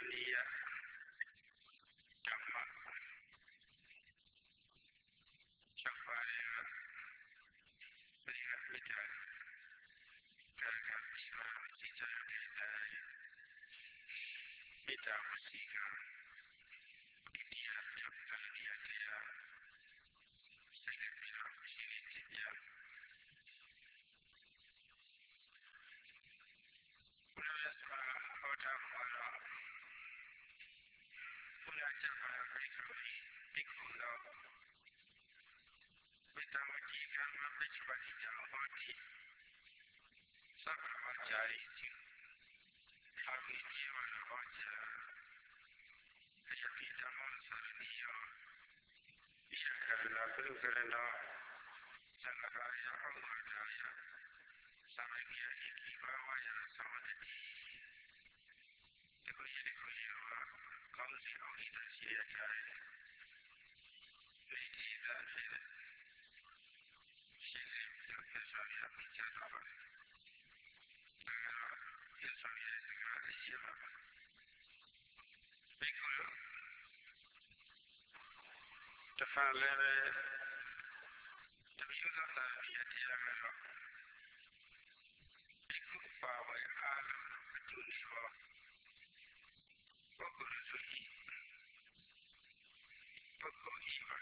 Niya Dhamma Chakvaya Priya Mita Karaka Shiva Sita Dita Mita Musika India Chakvaya Dita Sayyidina Shiritiya Purvasva Hota Mara Pura Chakvaya Bhikkhuri Bhikkhulo Vitamati Karma Bhikkhuvanija Hoti Sakramachariti Havi Jivana Vaja Yapi Dhamma Saraniya Ishakarana Gurukarana Sanghaya Amadaya Samagya Ikivavaya Samadhi Dekushirikuliwa Kausi Aukita Siyatari Viti Dhati Shiri Yasavya Pichatava Yasavya Sigara Shiva Bhikkhu Tafalere Tavyudata Yatiyamelo Bhikkhu Pavaya Alam Atuniva Bhikkhu Suhi Bhikkhu Iva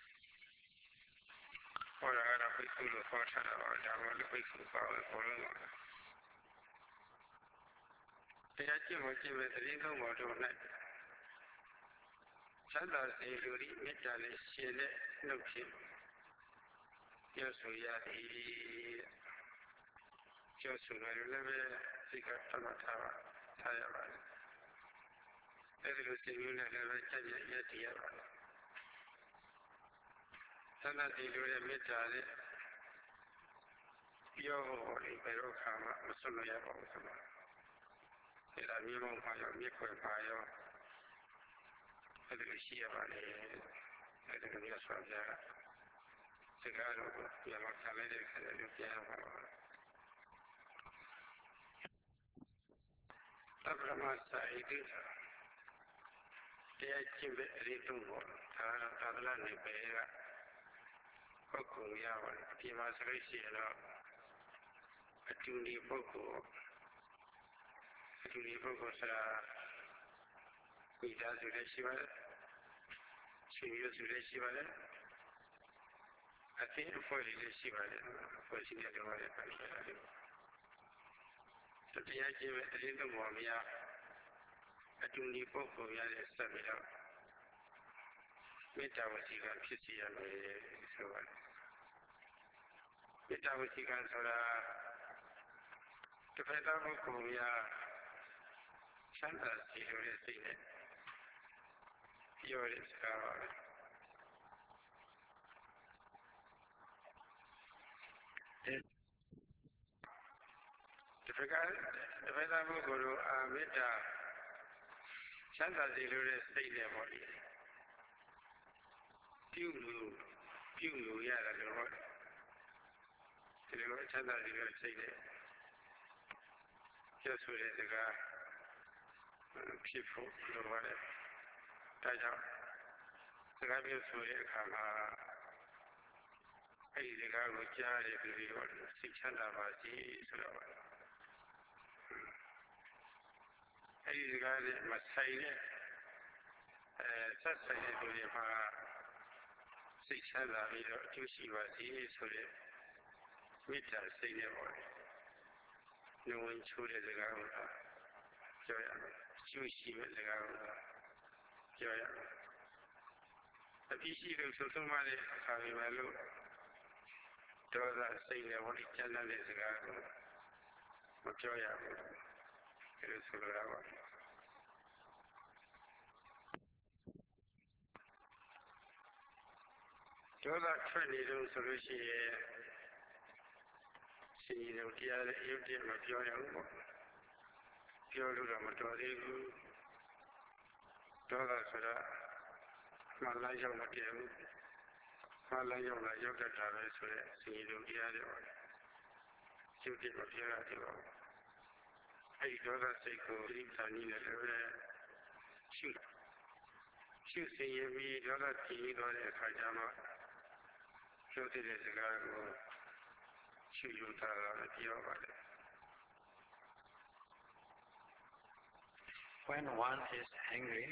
Orara Bhikkhu Lukotara Dhamma Bhikkhu Pavaya Polunga Tayajya Mojiva Tarindo Moduna Chanda Seyuri Mitale Shile Nuki Yosuyati Yosunaruleve Sika Tamatava Tayava Evolution Level Yatiava Chanda Seyuri Mitale Yo Perokama Musunoya Bosama Ela Mimo Payo Miko Payo Evolution Evolution Sigaro Yamakale Kalalupiano Tabramasa Idita Tayachim Ritungo Tadla Nipera Hoku Yavan Timas Rishino Atuni Boko Sara Kuita Sureshiva Senior Sureshiva I think for the Shiva for senior so the idea of the Momia Atuni Boko Yale Sabina Metawasiga Kisi and so on. Metawasiga Sora to Pedamo Komia Santa Sire Yoris The Vedama Guru Amita Santa Zilure State Body Pulu Yara the road. The Lord Santa Zilure State just with the guy people the water. Taja the guy is with a kama. I the guy with Jari to the 600 Vasi. I regard Masai such a deliver 600 to see what he is for it. With us, say never. No one should the Garuda. Joya, Sushi with the Garuda. Joya. The PC looks so much having my look. Those are saying that what it channel is a Garuda. Joya. It is for the Yoga training solution see the other empty material. Yoga material. Yoga Sura Malaya material. Malaya Yoga Travis, see the other one. Duty material. I yoga say go in Tanina. ရှုစင်ရပြီးဒေါသတည်ပြီးတော့တဲ့အခါကျမှပြောတဲ့စကားကိုရှုယူတာလည်းပြောပါတယ် When one is angry,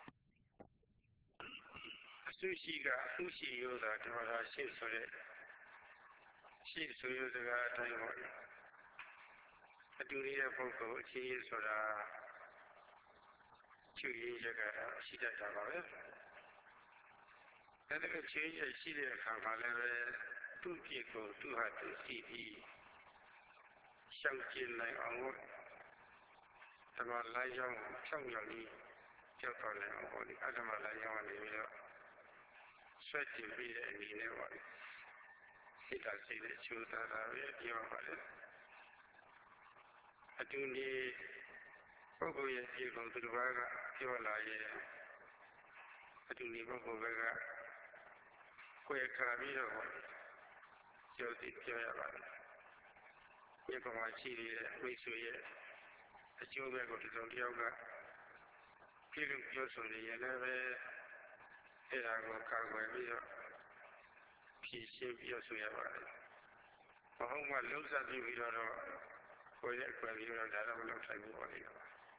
အဆုရှိကအမှုရှိရောတာဓမ္မရာရှင်းဆိုတဲ့ရှင်းဆိုရစကားအတိုင်းပါအတူနေတဲ့ပုဂ္ဂိုလ်အချင်းချင်းဆိုတာချွေရင်းရကြတာရှိတတ်တာပါပဲအဲ့ဒါချွေရရှိတဲ့အခါမှာလည်းပဲသူ့ပြစ်ကိုသူ့ဟာသူသိပြီးရှောင်ကျဉ်နိုင်အောင်ဓမ္မလမ်းကြောင်းဖြောင့်မြောက်ပြီးကြောက်တော်နိုင်အောင်ပေါ့ဒီအတ္တမလမ်းကြောင်းကနေပြီးတော့ဆွဲတင်ပြီးတဲ့အနေနဲ့ပေါ့စိတ်ဓာတ်စိတ်နဲ့ချိုးသားတာပဲပြောပါလေအတူနေပုဂ္ဂိုလ်ရဲ့ပြေကုန်သူတစ်ပါးကပြောလာရဲ့အတူနေပုဂ္ဂိုလ်ကကိုယ်ခါပြီးတော့ပြောသိပြောရပါတယ်ဒီပုံမှာရှိနေတဲ့မိတ်ဆွေရဲ့အကျိုးပဲကိုဒီလိုတယောက်ကပြေလို့ပြောဆိုနေရင်လည်းပဲအဲ့ဒါကိုကာကွယ်ပြီးတော့ဖြည့်ရှင်းပြောဆိုရပါတယ်မဟုတ်မှလှုပ်ရှားပြီးတော့ကိုယ်ရဲ့အကွယ်ပြီးတော့ဒါတော့မလုပ်နိုင်ဘူးပေါ့လေ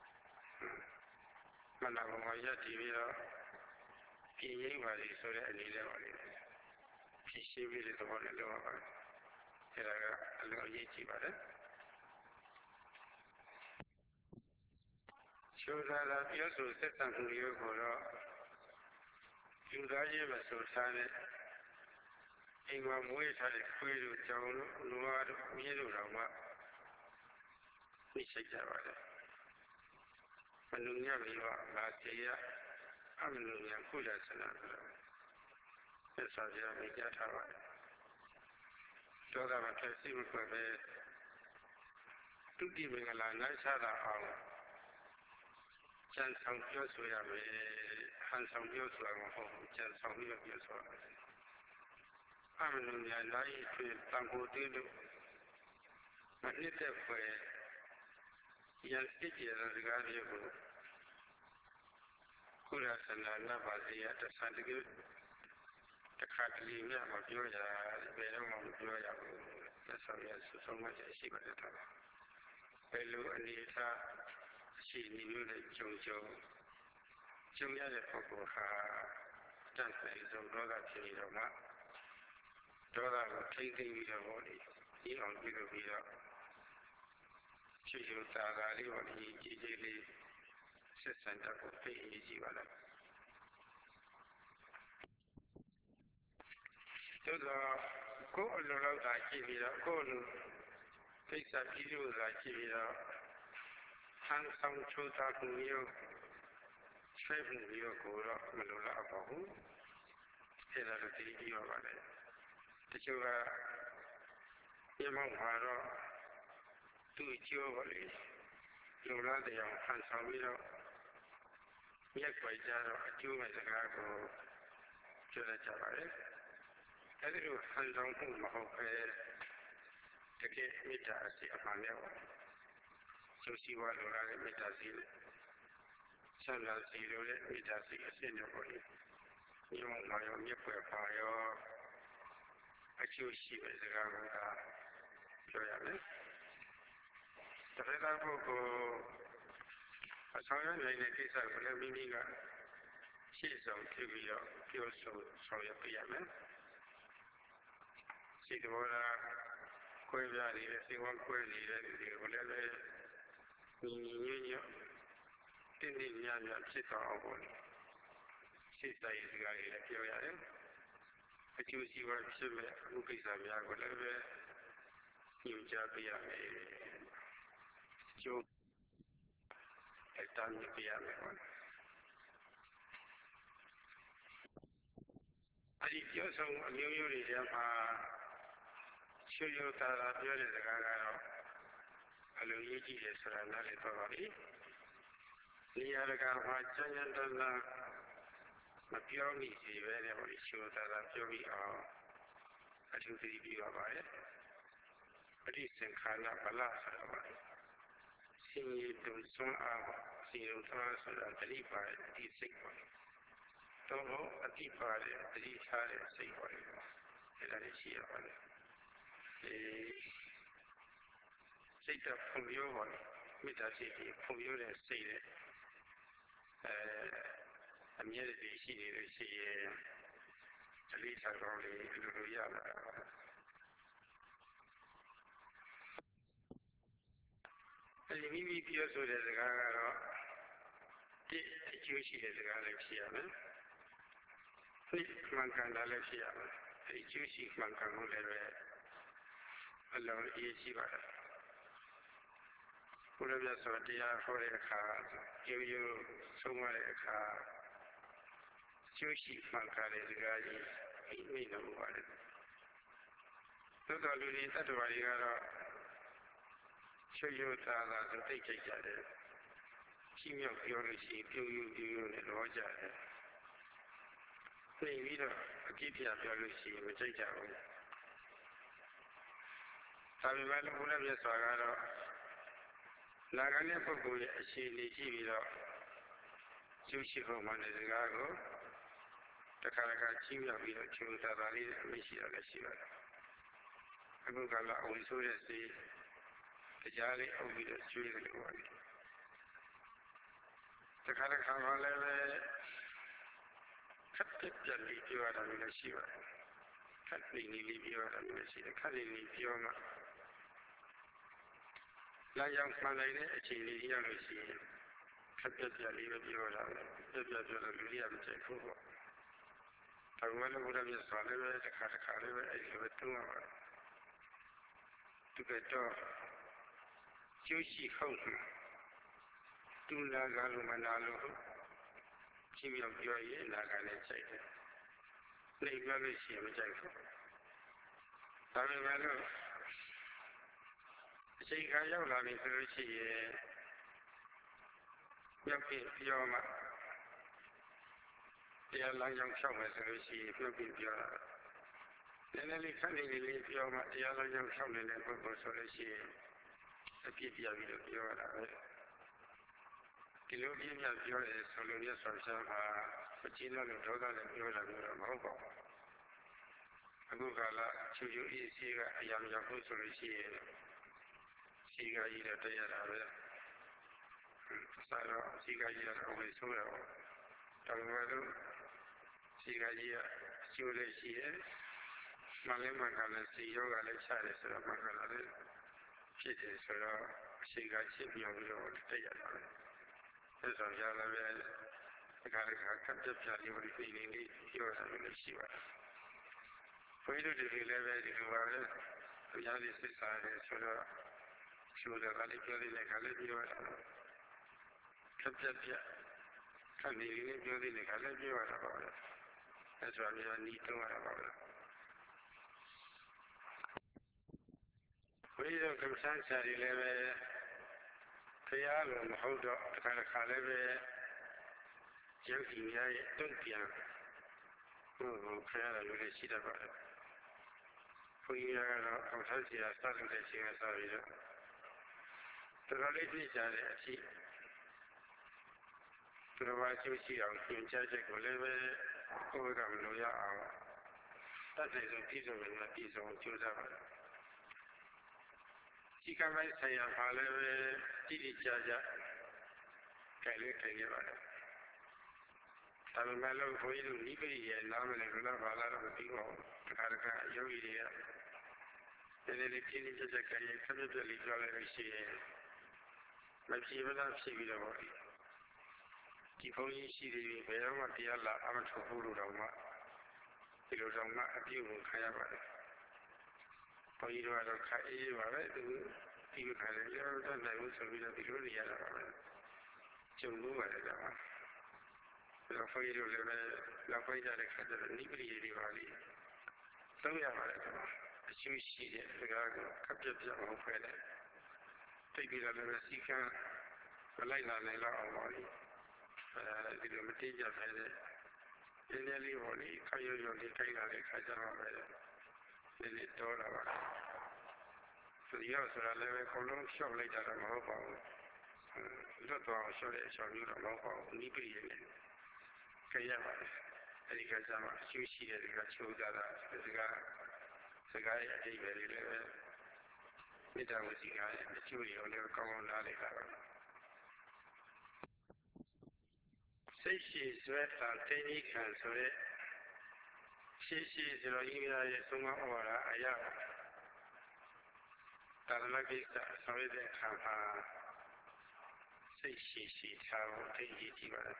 မနာဘုံမှာရက်တည်ပြီးတော့ပြင်ရင်းပါလေဆိုတဲ့အနေနဲ့ပါလေဖြည့်ရှင်းပြီးတဲ့သဘောနဲ့လုပ်ရပါတယ်အဲ့ဒါကအလွန်အရေးကြီးပါတယ်ချိုးသားတာပြောဆိုဆက်ဆံမှုမျိုးကိုတော့လူသားချင်းမဆိုထားတဲ့အိမ်မှာမွေးထားတဲ့ခွေးတို့ကြောင်တို့လူသားတို့မြင်းတို့တော့မှသိစိတ်ကြပါတယ်မလူညပြီးတော့ငါစီရအမလူညခုလာစနာဆိုတော့ဆက်စားကြမိကြထားပါတယ်ဒေါသမထက်စိတ်မခွဲပဲတုတိမင်္ဂလာနိုင်စားတာအောင်ကျန်ဆောင်ပြောဆိုရမယ်ဟန်ဆောင်ပြောဆိုရမှာဟုတ်ကျန်ဆောင်ပြီးတော့ပြောဆိုရမယ်အမလူညာနိုင်ဖြင့်တန်ဖိုးတည်လို့မနစ်တဲ့ဖွယ်ရန်စစ်ကြတဲ့စကားတွေကိုကုလဆန္ဒနာပါစီရတဆန်တကယ်တခါတလေမြတ်မပြောရဘယ်တော့မှမပြောရဘူးသက်ဆောင်ရဆုံးမချက်ရှိပါတယ်တော့ဘယ်လိုအနေထားရှိနေလို့ကြုံရတဲ့ပုဂ္ဂိုလ်ဟာတန်ဆိုင်ဆုံးဒေါသဖြစ်နေတော့မှဒေါသကိုထိမ့်သိမ်းပြီးတော့ဟောဒီအောင်ပြုလုပ်ပြီးတော့ချွေချွေတာတာလေးဟောဒီကြီးကြီးလေးဆက်ဆံတတ်ဖို့သိအရေးကြီးပါလားသို့တော့ကိုယ်အလိုလောက်သာကြည့်ပြီးတော့ကိုယ်လိုကိစ္စပြည်လို့သာကြည့်ပြီးတော့ဟန်ဆောင်ချိုးသားမှုမျိုးဆွဲမှုမျိုးကိုတော့မလိုလားပါဘူးအဲ့ဒါလိုတည်ပြီးပါလေတချို့ကဒီမောင်မှာတော့သူ့ကျိုးပါလေလိုလားတရားဟန်ဆောင်ပြီးတော့ရက်ွယ်ကြတော့အကျိုးမဲ့စကားကိုပြောတတ်ကြပါလေအဲ့ဒီလိုဟန်ဆောင်မှုမဟုတ်ပဲတကယ်မေတ္တာအစီအမှန်နဲ့ပေါ့ကျိုးစီဝါလိုလားတဲ့မေတ္တာစီဆန္ဒစီလိုတဲ့မေတ္တာစီအစစ်နဲ့ပေါ့လေဒီမှာရောမြတ်ွယ်ပါရောအကျိုးရှိတဲ့စကားကပြောရမယ်တခါပုဂ္ဂိုလ်အဆောင်ရနိုင်တဲ့ကိစ္စကိုလည်းမိမိကရှေ့ဆောင်ဖြစ်ပြီးတော့ပြောဆိုဆောင်ရွက်ပြရမယ်စိတ်တော်ရာခွဲပြားနေတဲ့စိတ်ဝမ်းခွဲနေတဲ့ဒီကိုလည်းပဲညီညွတ်တင်းတင်းမြတ်မြတ်ဖြစ်သွားအောင်ပေါ့စိတ်ဆိုင်စကားတွေလည်းပြောရတယ်အကျိုးစီးပွားဖြစ်မဲ့အမှုကိစ္စများကိုလည်းပဲညွှန်ကြားပြရမယ်ကျိုးအတန်းပြရမယ်ပေါ့အဲ့ဒီပြောဆုံးအမျိုးမျိုးတွေထဲမှာရှုပ်ရွတာပြောတဲ့စကားကတော့အလိုရေးကြည့်တယ်ဆိုတာနားလည်တော့ပါပြီနေရာတကာမှာကျန်ကျန်တန်းတန်းမပြောမိစီပဲတဲ့ဟိုရှုပ်တာပြောပြီးအောင်အထူးသတိပြုရပါတယ်ပဋိသင်္ခါရဗလဆိုတာပါဆင်းရဲတုံစွမ်းအားစီရုံသွားဆိုတာတတိပါဒီစိတ်ပေါ့တော့အတိပါတယ်တတိထားတဲ့စိတ်ပေါ့အဲ့ဒါလေးရှိရပါတယ်စိတ်တဖွံ့ဖြိုးပါမေတ္တာစိတ်ကြီးဖွံ့ဖြိုးတဲ့စိတ်နဲ့အမြဲတည်းရှိနေလို့ရှိရင်တတိထားကောင်းလေးလိုရလာတာပါမိမိပြောဆိုတဲ့စကားကတော့ဒီအကျိုးရှိတဲ့စကားလည်းဖြစ်ရမယ်။ဒီမှန်ကန်တာလည်းဖြစ်ရမယ်။ဒီအကျိုးရှိမှန်ကန်မှုလည်းပဲအလုံးအရေးကြီးပါတယ်။ဘုရားမြတ်စွာတရားဟောတဲ့အခါရိုးရိုးဆုံးမတဲ့အခါအကျိုးရှိမှန်ကန်တဲ့စကားကြီးမိလို့ပါတယ်။သို့တော်လူတွေတ attva တွေကတော့ချွတ်ရွတ်သားသာဆိုသိကြကြတယ်ကြီးမြောက်ပြောလို့ရှိရင်ပြုံးနဲ့လောကြတယ်သိပြီးတော့အကြည့်ပြပြောလို့ရှိရင်မကြိုက်ကြဘူးဒါပေမဲ့ဘုရားမြတ်စွာကတော့နာဂတဲ့ပုဂ္ဂိုလ်ရဲ့အခြေအနေကြည့်ပြီးတော့ကျူးရှိဖို့မှတဲ့စကားကိုတခါကြီးမြောက်ပြီးတော့ချွတ်သားသာလေးမရှိတော့လည်းရှိပါတယ်အခုကလာအဝင်ဆိုးတဲ့စီတရားလေးအုပ်ပြီးတော့ကျွေးတယ်လို့ပါလေတခါမှလည်းပဲခက်ပြက်လေးပြောရတာလည်းရှိပါတယ်ခက်လေးပြောရတာလည်းရှိတယ်ခက်လေးပြောမှလာရောက်မှန်နိုင်တဲ့အခြေအနေရောက်လို့ရှိရင်ခက်ပြက်လေးပဲပြောတာပဲပြက်ပြောလို့လူကြီးကမကြိုက်ဘူးပေါ့ဒါမှလည်းဘုရားမြတ်စွာလည်းပဲတခါလည်းပဲအဲ့လိုပဲသုံးရပါတယ်သူကတော့ကျိုးရှိဟုတ်သူလာကလို့မနာလို့ကြည့်ပြောပြောရင်လာကလည်းစိတ်တယ်နေပြောလို့ရှိရင်မကြိုက်ဘူးဒါပေမဲ့လို့အချိန်ခါရောက်လာပြီဆိုလို့ရှိရင်ရောက်ပြီးပြောမှတရားလမ်းကြောင်းဖြောက်မယ်ဆိုလို့ရှိရင်ပြုတ်ပြီးပြောတာနည်းနည်းလေးခက်နေလေးပြောမှတရားလမ်းကြောင်းဖြောက်နေတဲ့ပုဂ္ဂိုလ်ဆိုလို့ရှိရင်အပြစ်ပြပြီးတော့ပြောရတာပဲဒီလိုပြင်းပြပြောတယ်ဆိုလို့မြတ်စွာဘုရားကမကြည့်လို့ဒေါသနဲ့ပြောတာမျိုးတော့မဟုတ်ပါဘူးအခုကလာချူချူအေးစီးကအရာမရောက်ဘူးဆိုလို့ရှိရင်စီကကြီးတော့တရားတာပဲစားတော့စီကကြီးတော့ဝေဆိုးရအောင်ဒါပေမဲ့လို့စီကကြီးကအကျိုးလည်းရှိတယ်မလည်းမကလည်းစီယောဂလည်းချတယ်ဆိုတော့မကလည်းဖြစ်တယ်ဆိုတော့အရှိကချစ်ပြောပြီးတော့တက်ရတာပဲဆက်ဆောင်ရလာပဲအခါခက်ပြပြလေးဝိသိလေးပြောတာလည်းရှိပါတယ်ဘုရားတို့တွေလည်းပဲဒီလိုပါပဲဘုရားလေးစိတ်စားတယ်ဆိုတော့ချိုးတယ်ကလေးပြောတဲ့ခါလေးပြောတာခက်ပြပြခက်နေလေးပြောတဲ့ခါလေးပြောတာပါပဲဆက်ဆောင်ရနီးတော့တာပါပဲဘုရားကမ္ဘာဆရာတွေလည်းပဲဘုရားလိုမဟုတ်တော့အခါလည်းပဲရုပ်ကြီးများရဲ့တုံ့ပြန်ခရရလို့ရှိတတ်ပါတယ်ဘုရားကတော့ကမ္ဘာဆရာစတဲ့တဲ့အချိန်ကစပြီးတော့တော်တော်လေးသိကြတဲ့အဖြစ်သူတော်ဘာကျိုးရှိအောင်သင်ကြားချက်ကိုလည်းပဲကိုယ်ကမလို့ရအောင်တတ်တယ်ဆိုပြည်စုံနေတာပြည်စုံကြိုးစားပါတယ်ဒီကမိုင်းဆိုင်ရာပါလည်းပဲတိတိကျကျခိုင်ရပါတယ်ဒါပေမဲ့လို့ဘုန်းကြီးတို့နိဗ္ဗာန်ရဲ့နာမနဲ့ဘုရားဘာသာတော့မသိပါဘူးတခါယောဂီတွေကဒီနေ့တိတိကျကျခိုင်ရခက်ပြက်လေးပြောလိုက်လို့ရှိရင်မဖြစ်မလားဖြစ်ပြီးတော့ဒီဘုန်းကြီးရှိသေးတယ်ဘယ်တော့မှတရားလာအမထုတ်ဘူးလို့တော့မှဒီလိုတော့မှအပြုတ်ကိုခံရပါတယ်ဘုန်းကြီးတို့ကတော့ခအေးပါပဲသူဒီခါလေးရောတတ်နိုင်လို့ဆိုပြီးတော့ဒီလိုနေရတာပါပဲကျုံလို့ပါတယ်ကွာဒါဘုန်းကြီးတို့လည်းပဲလောက်ပိုက်ကြတဲ့ခါကျတော့နိဗ္ဗာန်တွေပါလိသုံးရပါတယ်ကွာအကျိုးရှိတဲ့စကားကိုခက်ပြပြမဟုတ်ပဲနဲ့သိပြီးတော့လည်းစီကံမလိုက်လာနိုင်တော့အောင်ပါလိဒီလိုမတိကျပဲနဲ့ဒီနေ့လေးပေါ့လေခရွရွလေးခိုင်းလာတဲ့ခါကျတော့ပဲဒီတော့လာပါဆိုရဆိုတာလည်းပဲအကုန်လုံးရှောက်လိုက်တာတော့မဟုတ်ပါဘူးလွတ်သွားအောင်လျှော့တဲ့အချောင်းမျိုးတော့မဟုတ်ပါဘူးနိပိရိနဲ့ကြရပါတယ်အဲဒီကစားမှာအကျိုးရှိတဲ့ဒီကချိုးသားတာစကားရဲ့အတိတ်ပဲလေးလည်းပဲမေတ္တာဝစီကရဲ့အကျိုးတွေလည်းကောင်းကောင်းနားလည်တာပါစိတ်ရှိဆွဲတာတင်းကြီးခံဆိုတဲ့ရှိဆိုတော့ဤများရဲ့သုံးမဩဝါဒအရာသာသနာ့ကိစ္စဆောင်ရွက်တဲ့အခါမှာစိတ်ရှိထားဖို့အရေးကြီးပါတယ်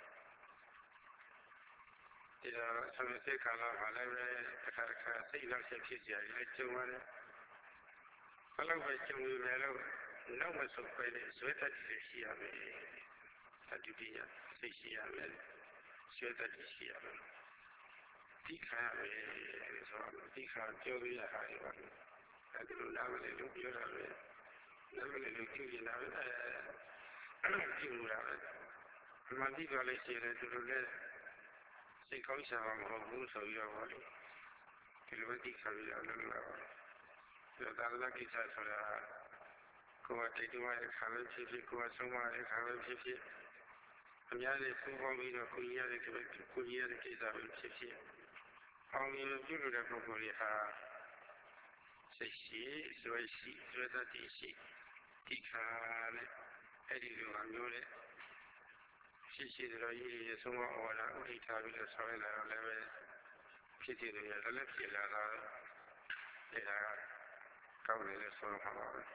ဒီတော့ဆောင်ရွက်တဲ့ကာလမှာလည်းပဲတစ်ခါစိတ်နောက်ဆက်ဖြစ်ကြရတယ်ကြုံရတယ်ဘယ်လောက်ပဲကြုံရမယ်လို့နောက်မဆုတ်ပဲနဲ့ဇွဲတတ်တယ်ရှိရမယ်တတိပညာစိတ်ရှိရမယ်ဇွဲတတ်တယ်ရှိရမယ်ဒီခါပဲဆိုတော့ဒီခါပြောပြရတာပါအဲဒီလိုနားမလည်လို့ပြောတာပဲနားမလည်လို့ကြည့်နေတာပဲကြည့်လို့ရပဲအမှန်တိတော်လေးရှိတယ်သူတို့လည်းစိတ်ကောင်းရှာမှာမဟုတ်ဘူးဆိုပြီးတော့ဒီလိုတိခါပြီးတော့လုပ်လာပါဒီသာသနာ့ကိစ္စဆိုတာကိုယ်ကတိတ်တွားတဲ့ခါပဲဖြစ်ဖြစ်ကိုယ်ကဆုံးမတဲ့ခါပဲဖြစ်ဖြစ်အများနဲ့ပူးပေါင်းပြီးတော့ကိုကြီးရတဲ့ကိစ္စပဲဖြစ်ဖြစ်အောင်မြင်ပြုလုပ်တဲ့ပုဂ္ဂိုလ်တွေဟာစိတ်ရှိဆွဲတတ်တိရှိဒီခါနဲ့အဲ့ဒီလိုမျိုးနဲ့ရှိတော်ကြီးရဲ့ဆုံးမဩဝါဒဥဒိထားပြီးတော့ဆောင်းလာတော့လည်းပဲဖြစ်တယ်လည်းလည်းဖြစ်လာတာဒါကောင်းတယ်လို့ဆိုမှာပါပဲ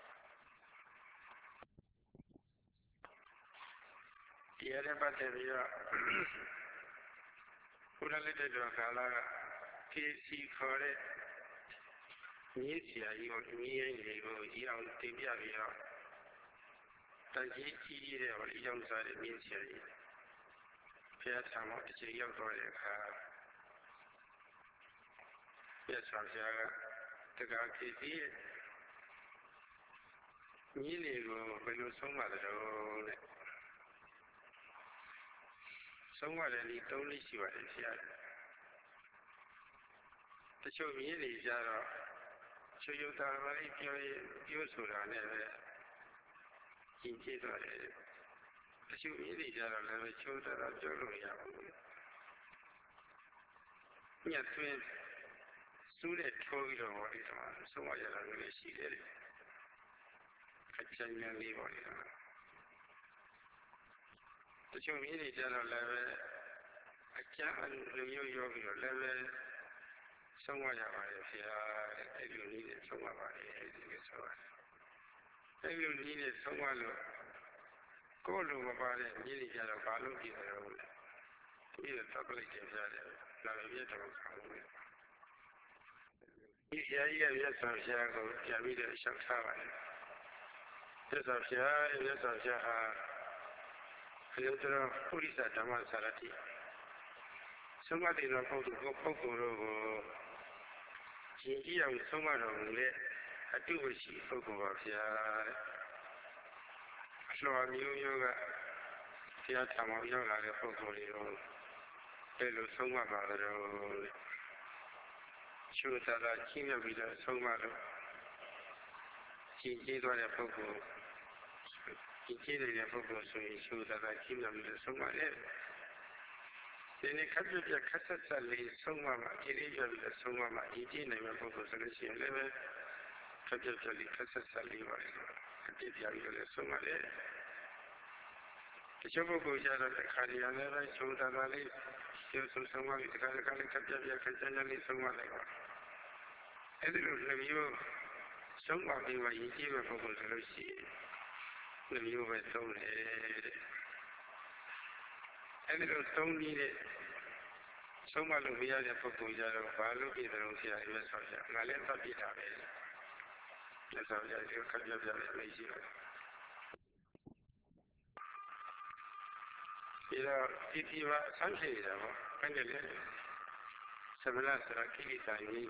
ဒီရတဲ့ပတ်သက်ပြီးတော့ဘုရားလက်ထက်တော်ကာလကခေစီခေါ်တဲ့မြည်ဆရာကြီးကိုမြည်ရင်းတွေကိုဒီအောင်တင်ပြပြီးတော့တန်ကြီးကြီးတဲ့ဟောဒီရောက်စားတဲ့မြည်ဆရာကြီးဘုရားဆံမှာတစ်ချိန်ရောက်တော့တဲ့အခါဘုရားဆံဆရာကတက္ကခေစီရဲ့မြည်တွေကိုဘယ်လိုဆုံးမတယ်တော့လဲဆုံးမတယ်ဒီ၃လေးရှိပါတယ်ဆရာတချို့မြည်တွေကြတော့ချွေရုပ်သားပါလိပြောဆိုတာနဲ့ပဲရှင်းပြတော့တယ်တချို့မြည်တွေကြတော့လည်းချိုးတာတော့ပြောလို့ရဘူးညသွင်းစူးတဲ့ထိုးပြီးတော့ဟောဒီမှာဆုံးမရတာလည်းရှိတယ်အချမ်းဉာဏ်လေးပါလေတချို့မြည်တွေကြတော့လည်းပဲအကျဉ်းလိုမျိုးရောပြီးတော့လည်းပဲဆုံးမရပါတယ်ဆရာအဲ့လိုနည်းနဲ့ဆုံးမပါတယ်ဒီလိုဆိုပါတယ်အဲ့လိုနည်းနဲ့ဆုံးမလို့ကိုယ်လိုမပါတဲ့မြည်တွေကြတော့ဘာလို့ကြည့်တယ်လို့ဒီတော့ပလိုက်တယ်ပြရတယ်လာပြည့်တော့ခေါင်းလို့ဒီဆရာကြီးကမြတ်စွာဘုရားကိုပြန်ပြီးတော့ရှောက်ထားပါတယ်မြတ်စွာဘုရားဟာဘုရားတော်ပုရိသဓမ္မစာရတိဆုံးမတဲ့ပုဂ္ဂိုလ်တို့ကိုရည်ကြည်အောင်ဆုံးမတော်မူတဲ့အတုဝရှိပုဂ္ဂိုလ်ပါဗျာအလှော်မျိုးကဘုရားထံမှာရောက်လာတဲ့ပုဂ္ဂိုလ်တွေကိုဘယ်လိုဆုံးမပါလဲရှုသာသာချင်းမြပြီးတော့ဆုံးမလို့ကြည်ကြည်သွားတဲ့ပုဂ္ဂိုလ်ကြည်ကြည်တဲ့ပုဂ္ဂိုလ်ဆိုရင်ရှုသာသာချင်းမြပြီးတော့ဆုံးမတယ်ဒီနေ့ခက်ပြခက်ဆက်လေးဆုံးမမှာအရေးကြီးပြီးဆုံးမမှာအရေးကြီးနေတဲ့ပုဂ္ဂိုလ်ဆိုလို့ရှိရင်လည်းခက်ပြလေးခက်ဆက်လေးပါလေအပြည့်ပြပြီးတော့ဆုံးမတယ်တချို့ပုဂ္ဂိုလ်ကြတော့အခါရရလည်းပဲသုံးသာသာလေးကျဆုံးမပြီးတခါလေးခက်ပြခက်ကြလေးဆုံးမလိုက်ပါအဲ့ဒီလိုလည်းမျိုးဆုံးမပြီးမှအရေးကြီးတဲ့ပုဂ္ဂိုလ်ဆိုလို့ရှိရင်လည်းမျိုးပဲသုံးတယ်အဲ့ဒီလိုသုံးပြီးတဲ့ဆုံးမလို့မရတဲ့ပုဂ္ဂိုလ်ကြတော့ဘာလို့ပြည်တယ်ဆရာရွေးဆော်ကြငါလည်းသတ်ပြတာပဲလက်ဆောင်ကြဒီခက်ပြပြလေးရှိတယ်ဒီတော့ဒီမှာဆန်းရှိနေတာပေါ့အဲ့ဒီလေသမဏဆိုတာကိလေသာကြီး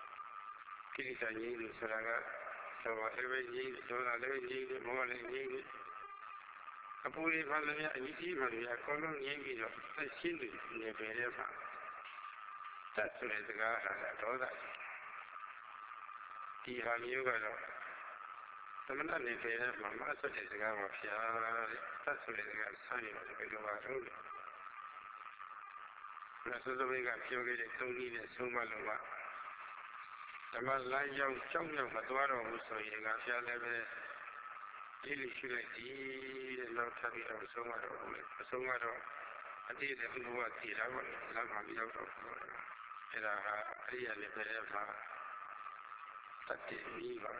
ဆိုတာကတော့လည်းပဲကြီးဒေါသလည်းကြီးမောဟလည်းကြီးအပူတွေပါလည်းအကြီးကြီးပါလေအကုန်လုံးငြိမ်းပြီးတော့သက်ရှင်းနေပဲတဲ့မှာသတ်ဆိုတဲ့စကားဟာဒေါသဒီဟာမျိုးကတော့တ Samana ne fere mama so de sega ma fia ta so de sega sani ma de lo ba ro na so so ga phyo ge de song ji de song ma lo ma dama lan yang chong yang ma twa ro bu so yin ga fia le be li li shu lai di de lo tha bi ro song ma ro song ma ro a ti de bu wa ti ra ba la ma bi ro era ariya ne fere fa ta ti mi ba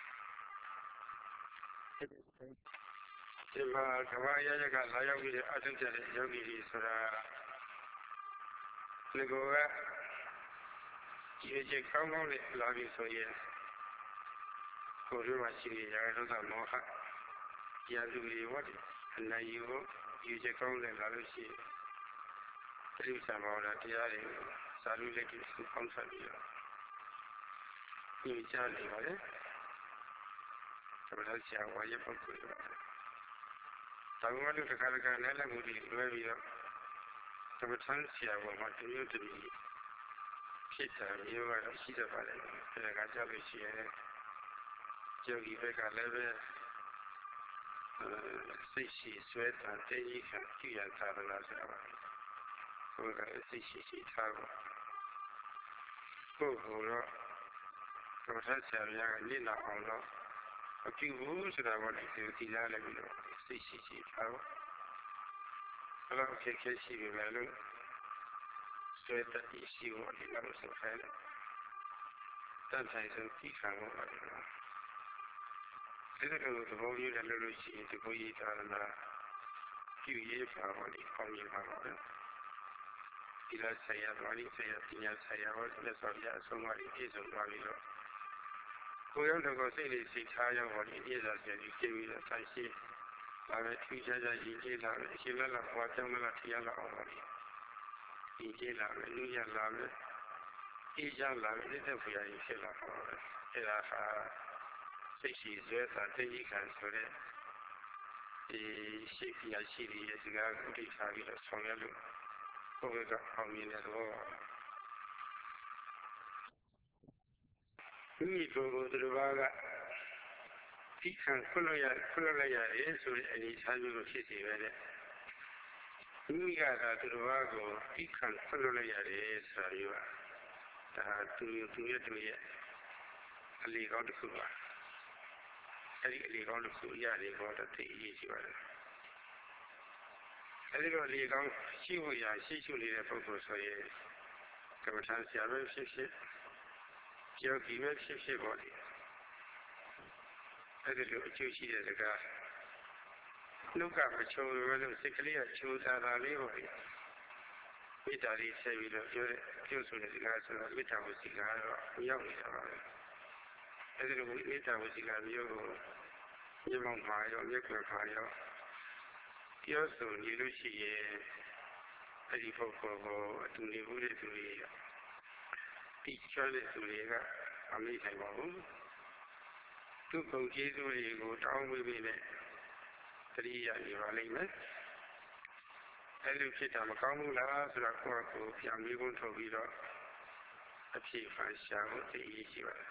ဒီမှာကဘာရရကလာရောက်ပြီးအထုကြတဲ့ယောဂီတွေဆိုတာဒီကောကဒီအချက်ကောင်းကောင်းနဲ့လာပြီးဆိုရင်ကိုယ်တို့မှရှိနေကြတော့ကမောဟရာလူတွေဝတ်အနိုင်ယူဒီချက်ကောင်းနဲ့လာလို့ရှိရင်တိစ္ဆာမောဒတရားတွေစာလူလက်ကြီးစုပေါင်းဆက်ပြီးတော့ဒီချနေပါလေဒါမှလည်းဆရာဝါရပုဂ္ဂိုလ်တွေတာဝတ်တခါတခါလည်းလည်းမူတည်လွဲပြီးတော့တပထန်းဆရာပေါ်မှာတမျိုးတမျိုးဖြစ်တာမျိုးကတော့ရှိတတ်ပါတယ်အဲဒါကကြောက်လို့ရှိရင်ယောဂီဘက်ကလည်းပဲစိတ်ရှိဆွဲတာတည်ကြီးခံကြည့်ရတာလားဆိုတာပါဘုရားစိတ်ရှိထားပါပုဂ္ဂိုလ်တော့တပထန်းဆရာများကညစ်လာအောင်တော့အကျိုးဘူးဆိုတာကလည်းဒီလားလည်းပြီးတော့စိတ်ရှိထားပါအဲ့တော့ခေခေရှိပြီမယ်လို့ဆွဲတတ်ရှိဖို့ဒီလိုဆိုခိုင်းတယ်တန်ဆိုင်ဆုံးကြည့်ခံဖို့ပါတယ်ဒီလိုသဘောမျိုးနဲ့လုပ်လို့ရှိရင်ဒီကိုရေးထားတာပြုရေးပါပါလိခေါင်းရပါပါဒီလားဆရာတော်ဒီဆရာပညာဆရာဟောလက်ဆောင်ပြအဆုံးအမပြည့်စုံသွားပြီးတော့ကိုယ်ရောက်တော့စိတ်လေးစိတ်ထားရောက်ပါလိအပြည့်စုံပြန်ပြီးကြည့်ပြီးတော့ဆိုင်ရှိဒါပဲထူးခြားခြားရည်ကြည်လာတယ်အရှင်လက်လာဟောကြောင်းလက်တရားလာအောင်ပါလိရည်ကြည်လာမယ်လူရလာမယ်အေးချမ်းလာမယ်တဲ့ဖွေရည်ဖြစ်လာပါပဲအဲ့ဒါဟာစိတ်ရှိဆွဲတာတည်ကြီးခံဆိုတဲ့ဒီရှိပြရရှိရဲ့စကားကိုတိထားပြီးတော့ဆောင်ရလို့ဘုရားကအောင်မြင်တဲ့တော့ဒီလိုသူဘာကဒီခံခွလို့လိုက်ရတယ်ဆိုတဲ့အနေအထားမျိုးကိုဖြစ်စီပဲတဲ့ဒီကသူဘာကိုဒီခံခွလို့လိုက်ရတယ်ဆိုတာမျိုးဒါသူရဲ့အလီကောင်းတစ်ခုပါအဲ့ဒီအလီကောင်းတစ်ခုရတယ်ဘောတသိအရေးကြီးပါတယ်အဲ့ဒီတော့အလီကောင်းရှိဖို့ရရှိချုပ်နေတဲ့ပုဂ္ဂိုလ်ဆိုရင်ကမ္မထာဆရာပဲဖြစ်ဖြစ်ယောဂီပဲဖြစ်ဖြစ်ပေါ့လေအဲ့ဒီလိုအကျိုးရှိတဲ့စကားနှုတ်ကမချုံလို့စိတ်ကလေးကချိုးတာလေးပေါ့လေမေတ္တာလေးဆက်ပြီးတော့ပြောဆိုတဲ့စကားဆိုတော့မေတ္တာဝစီကတော့ရောက်နေတာပါပဲအဲ့ဒီလိုမေတ္တာဝစီကမျိုးကိုမြေမောင်မှာရောမြက်ွယ်မှာရောပြောဆိုနေလို့ရှိရင်အဲ့ဒီပုဂ္ဂိုလ်ကိုအတူနေဖို့တဲ့သူတွေတိကျတဲ့သူတွေကအမိဆိုင်ပါဘူးသူ့ကုန်ကျေးဇူးတွေကိုတောင်းပေးပြီးနဲ့တတိယနေပါလိမ့်မယ်အဲ့လိုဖြစ်တာမကောင်းဘူးလားဆိုတာကိုယ့်ကိုပြန်ပြီးခွန်းထုတ်ပြီးတော့အဖြေခံရှာဖို့သိရရှိပါတယ်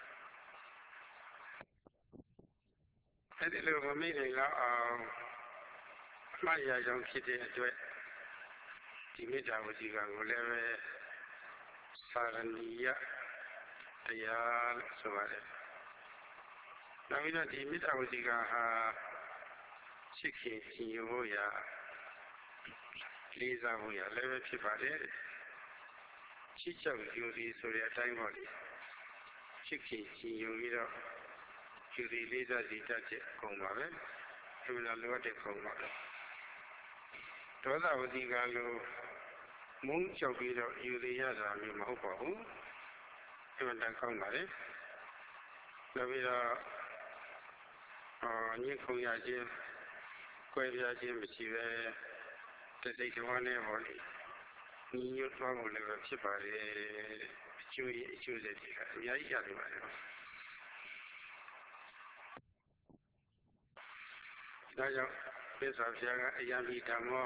အဲ့ဒီလိုမမိနိုင်တော့အောင်အမှားရကြောင်းဖြစ်တဲ့အတွက်ဒီမေတ္တာဝစီကံကိုလည်းပဲသာရဏီယတရားလို့ဆိုပါတယ်နောက်ပြီးတော့ဒီမေတ္တာဝစီကံဟာရှိခင်ရှင်ဖို့ရာလေးစားဖို့ရလည်းပဲဖြစ်ပါတယ်ချစ်ကြောက်ယူသည်ဆိုတဲ့အတိုင်းပေါ့လေချစ်ခင်ရှင်ယူပြီးတော့ယူသည်လေးစားစီတတ်တဲ့ဂုဏ်ပါပဲဒီလိုလိုအပ်တဲ့ဂုဏ်ပါပဲဒေါသဝစီကလိုမုန်းကြောက်ပြီးတော့ယူသည်ရတာမျိုးမဟုတ်ပါဘူးအမှန်တန်ကောင်းပါလေနောက်ပြီးတော့ညှိခုံရခြင်းကွဲပြားခြင်းမရှိပဲတစိတ်တော်နဲ့ဟောလေညီညွတ်သွားဖို့လည်းဖြစ်ပါလေအကျိုးဆက်တွေကအများကြီးရတယ်ပါလေဒါကြောင့်သစ္စာဘုရားကအယံပိဓမ္မော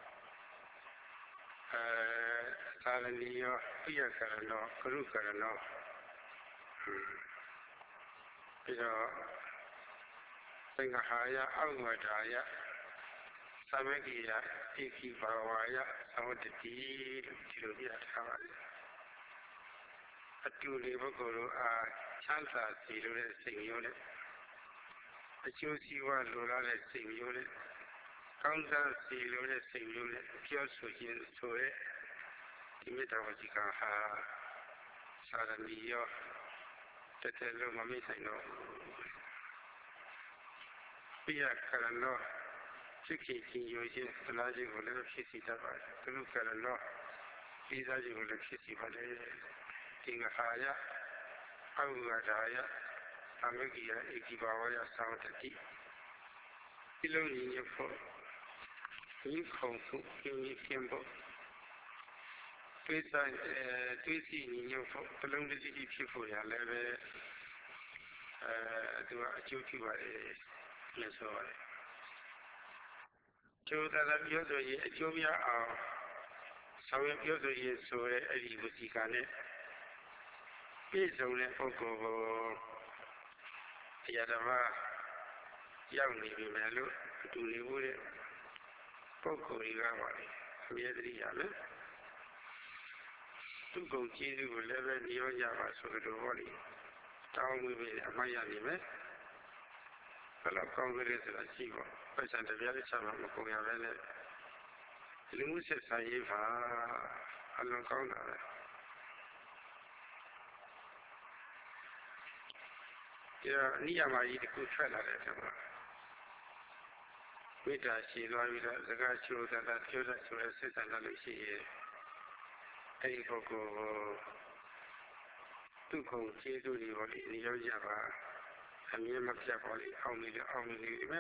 သာရဏီယောပိယကရဏောကရုကရဏောပြီးတော့ Sangahaya, Awadaya, Samagia, Iki Bawaya, Sawadati, Tiludia Tower. A two labor guru are Chanta, Silure, sing unit. A Chusiwa Lula, sing unit. Counter, Silure, sing unit. Pure Sujin, Sue, Timitawajika, Sarandio, Tetelo, Mamisano. Pia Karano, Chiki, Yoshi, the logic will never kiss it up. To look at a law, these are you will kiss it, but King Haya, Awadaya, Amagia, Ikibawaya, Sound at deep. Below in your foot, you come in your temple. Please see in your foot, below the city people, I never do a duty by the so on. So that you do it, Jovia are so you do it so a Lucicane. Please only Oko Yadava young Melo to live Poco Rigavali, Miedriana. To go to the level near Yava so the Valley. Town with Miami. Hello, Congress and Chivo. President of Yalisama Mokoya Vene. Luces Saiva Alonga. Niama eat a good fellow. With us, she loved the guy that killed us to assist and Lucy. Eiko to go to the Yava. And you must have only the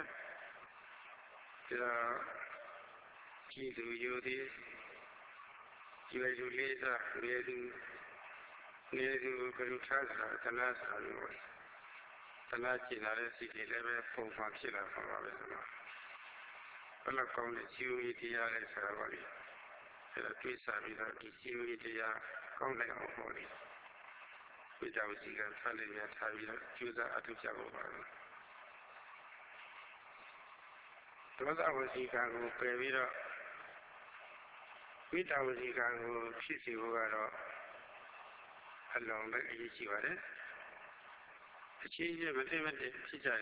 key to you this. You are to later, near to Perutasa, the last one. The last in our city level for Makila from Avesama. All of Congress, you eat the Alex Savali. The Twisa without the Siwidia, Congress of Body. Without the family at Havila, Judah Atujago. Those I was Chicago, Previra. Without Chicago, Pissy Vugaro along the Ichivare. The change of the teacher,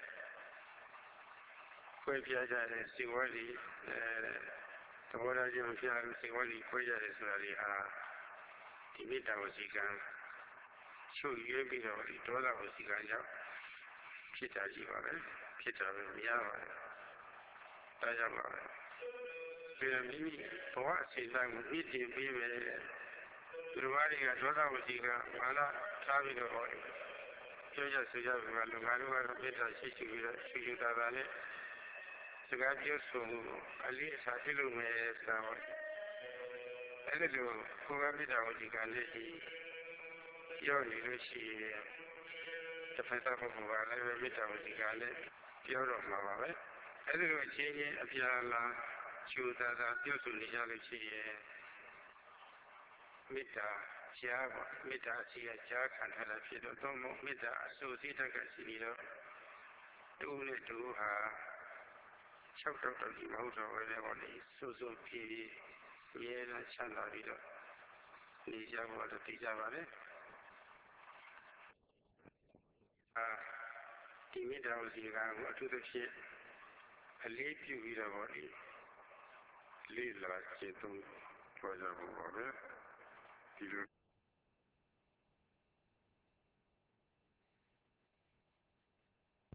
Quapiaja, Siwali, the water Jim Fian, Siwali, Quaja is really the Mita was Chicago. So you be the dollar was Chicago. Kita Jivare, Kita Yava, Tajama. Mimi, for what she's like meeting people, providing a dollar with Chica, Mala, traveling about it. You just have a Manuel better city with a Sugavale. So got you so at least a little may sound. A little, who have it out, you can let it. You're see the Fanta of Vale, Mita with the Gale, Pure of Mava. A little change of Yala, Chuta, Yosu Nijaluchi, Mita, Chiava, Mita, Chia, Jack, and Halafido, Tomo, Mita, Susita Casino, to her. Shout out of the motor whenever they Susu P. Yena Chanda Vida. Nijava, the Tijavale. Timida was to the ship. A late you with a body. Lila Chetum was a